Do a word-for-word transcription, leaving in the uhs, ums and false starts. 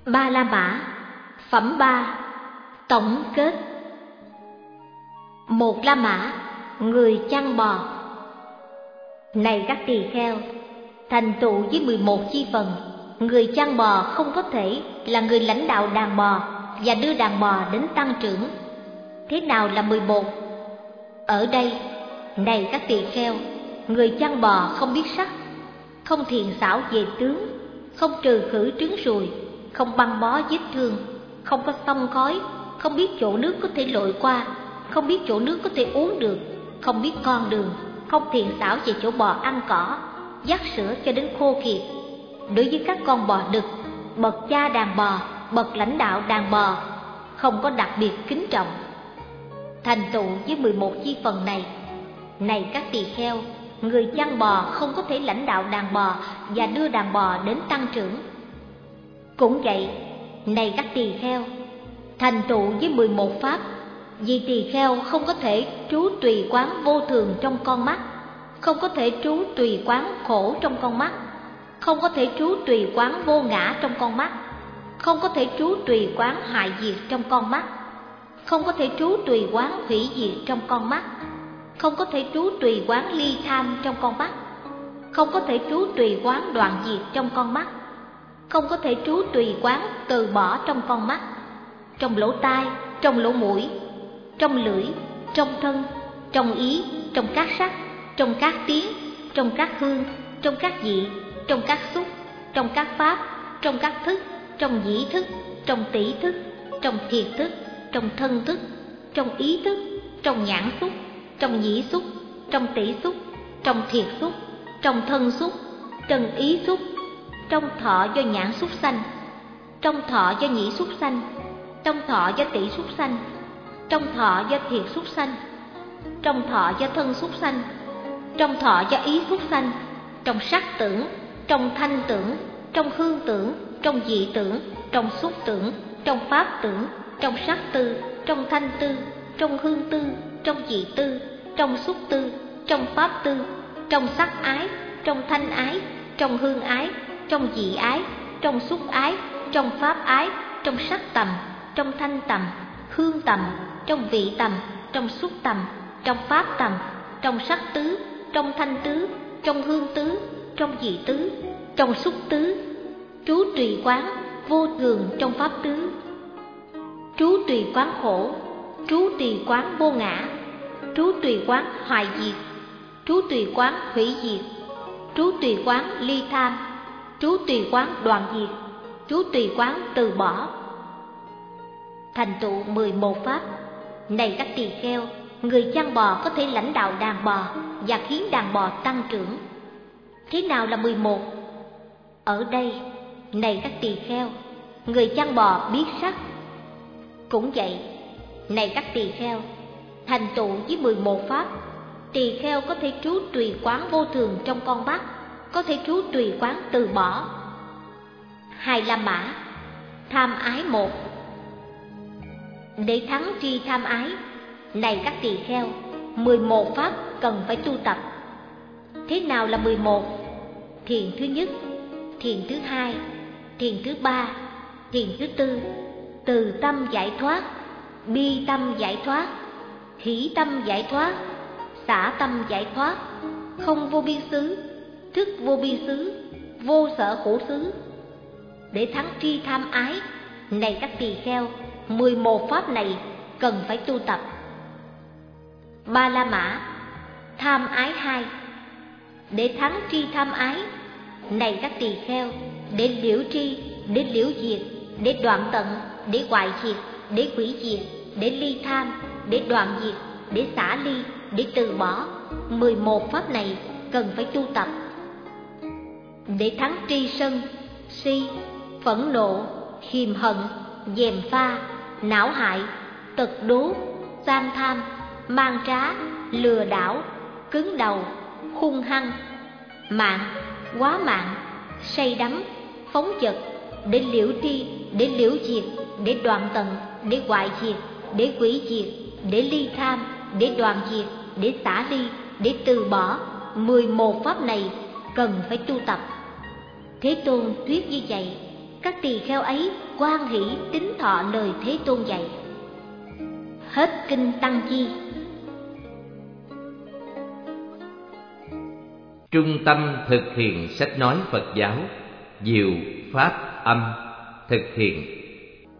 Ba La Mã, phẩm ba, tổng kết. Một La Mã, người chăn bò. Này các tỳ kheo, thành tựu với mười một chi phần, người chăn bò không có thể là người lãnh đạo đàn bò và đưa đàn bò đến tăng trưởng. Thế nào là mười một? Ở đây, này các tỳ kheo, người chăn bò không biết sắc, không thiện xảo về tướng, không trừ khử trứng ruồi, không băng bó vết thương, không có xông khói, không biết chỗ nước có thể lội qua, không biết chỗ nước có thể uống được, không biết con đường, không thiện xảo về chỗ bò ăn cỏ, dắt sữa cho đến khô kiệt. Đối với các con bò đực, bậc cha đàn bò, bậc lãnh đạo đàn bò không có đặc biệt kính trọng. Thành tựu với mười một chi phần này, này các tỳ kheo, người chăn bò không có thể lãnh đạo đàn bò và đưa đàn bò đến tăng trưởng. Cũng vậy, này các tỳ kheo, thành tựu với mười một pháp, vì tỳ kheo không có thể trú tùy quán vô thường trong con mắt, không có thể trú tùy quán khổ trong con mắt, không có thể trú tùy quán vô ngã trong con mắt, không có thể trú tùy quán hại diệt trong con mắt, không có thể trú tùy quán hủy diệt trong con mắt, không có thể trú tùy quán ly tham trong con mắt, không có thể trú tùy quán đoạn diệt trong con mắt, không có thể trú tùy quán từ bỏ trong con mắt, trong lỗ tai, trong lỗ mũi, trong lưỡi, trong thân, trong ý, trong các sắc, trong các tiếng, trong các hương, trong các vị, trong các xúc, trong các pháp, trong các thức, trong dĩ thức, trong tỷ thức, trong thiệt thức, trong thân thức, trong ý thức, trong nhãn xúc, trong nhĩ xúc, trong tỷ xúc, trong thiệt xúc, trong thân xúc, trong ý xúc, trong thọ do nhãn xúc sanh, trong thọ do nhĩ xúc sanh, trong thọ do tỷ xúc sanh, trong thọ do thiệt xúc sanh, trong thọ do thân xúc sanh, trong thọ do ý xúc sanh, trong sắc tưởng, trong thanh tưởng, trong hương tưởng, trong vị tưởng, trong xúc tưởng, trong pháp tưởng, trong sắc tư, trong thanh tư, trong hương tư, trong vị tư, trong xúc tư, trong pháp tư, trong sắc ái, trong thanh ái, trong hương ái, trong vị ái, trong xúc ái, trong pháp ái, trong sắc tầm, trong thanh tầm, hương tầm, trong vị tầm, trong xúc tầm, trong pháp tầm, trong sắc tứ, trong thanh tứ, trong hương tứ, trong vị tứ, trong xúc tứ, trú tùy quán vô thường trong pháp tứ, trú tùy quán khổ, trú tùy quán vô ngã, trú tùy quán hoại diệt, trú tùy quán hủy diệt, trú tùy quán ly tham, trú tùy quán đoạn diệt, trú tùy quán từ bỏ. Thành tựu mười một pháp, này các tỳ kheo, người chăn bò có thể lãnh đạo đàn bò và khiến đàn bò tăng trưởng. Thế nào là mười một? Ở đây, này các tỳ kheo, người chăn bò biết sắc. Cũng vậy, này các tỳ kheo, thành tựu với mười một pháp, tỳ kheo có thể trú tùy quán vô thường trong con mắt, có thể trú tùy quán từ bỏ. Hai La Mã, tham ái một. Để thắng tri tham ái, này các tỳ kheo, mười một pháp cần phải tu tập. Thế nào là mười một? Thiền thứ nhất, thiền thứ hai, thiền thứ ba, thiền thứ tư, từ tâm giải thoát, bi tâm giải thoát, hỷ tâm giải thoát, xả tâm giải thoát, không vô biên xứ, thức vô biên xứ, vô sở khổ xứ. Để thắng tri tham ái, này các tỳ kheo, mười một pháp này cần phải tu tập. Ba La Mã, tham ái hai. Để thắng tri tham ái, này các tỳ kheo, để liễu tri, để liễu diệt, để đoạn tận, để hoại diệt, để hủy diệt, để ly tham, để đoạn diệt, để xả ly, để từ bỏ, mười một pháp này cần phải tu tập. Để thắng tri sân, si, phẫn nộ, hiềm hận, gièm pha, não hại, tật đố, gian tham, mang trá, lừa đảo, cứng đầu, hung hăng, mạng, quá mạng, say đắm, phóng dật, để liễu tri, để liễu diệt, để đoạn tận, để hoại diệt, để hủy diệt, để ly tham, để đoạn diệt, để xả ly, để từ bỏ, mười một pháp này cần phải tu tập. Thế Tôn thuyết như vậy, các tỳ kheo ấy hoan hỷ tín thọ lời Thế Tôn dạy. Hết kinh Tăng Chi. Trung tâm thực hiện sách nói Phật giáo, Diệu Pháp Âm, thực hiện